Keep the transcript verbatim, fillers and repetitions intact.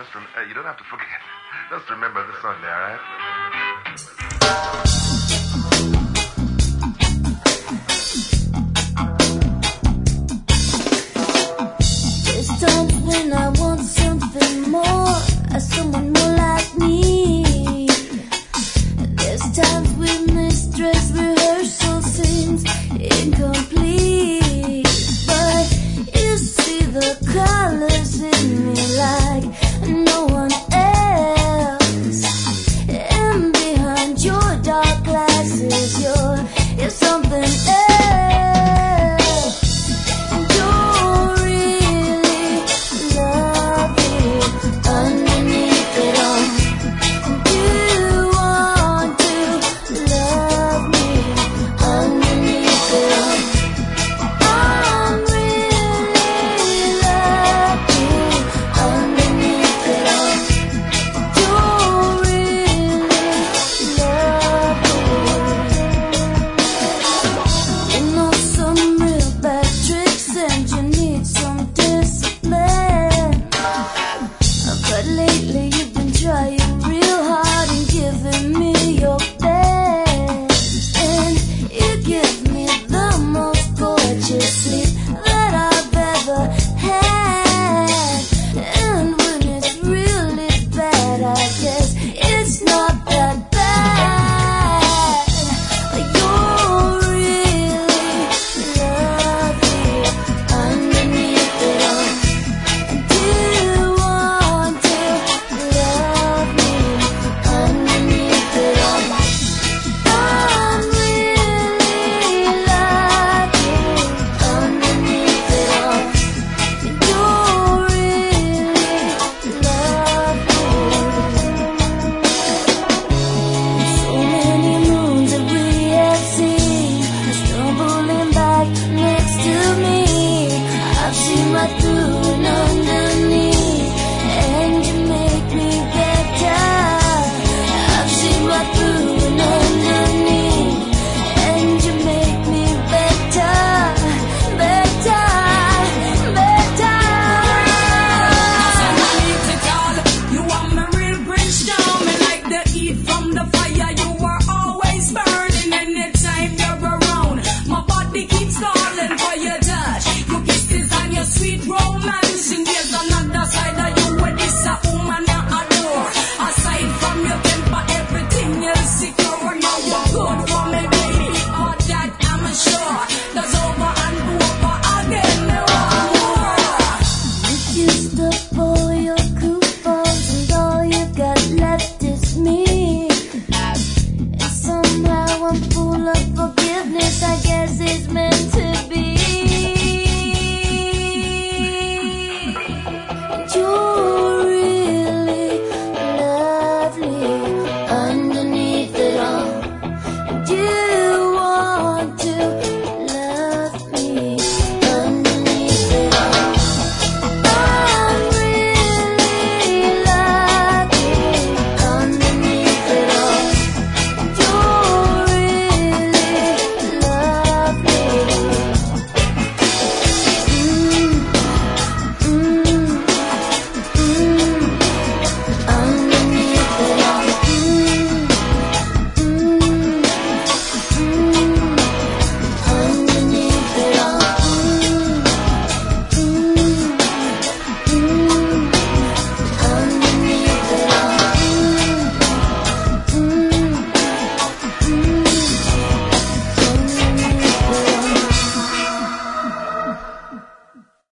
just rem- uh, you don't have to forget. Just remember the Sunday, all right? There's times when I want something more, someone more like me. There's times when this dress rehearsal seems incomplete. But you see the colors in me like no one else. And behind your dark glasses, you're, you're something else. And you're really lovely underneath it all. And you want to love me underneath it all. I'm really lucky underneath it all. You're really lovely. You know some real bad tricks and you need some discipline. But lately you've been trying real hard and giving me your best. And you give me the most gorgeous sleep that I've ever had. And when it's really bad, I guess it's not that bad. You're really lovely underneath it all. And you want to love me underneath it all. I'm really lucky underneath it all. And you're really lovely. So many moons that we have seen are stumbling back next to me. I've seen right through and under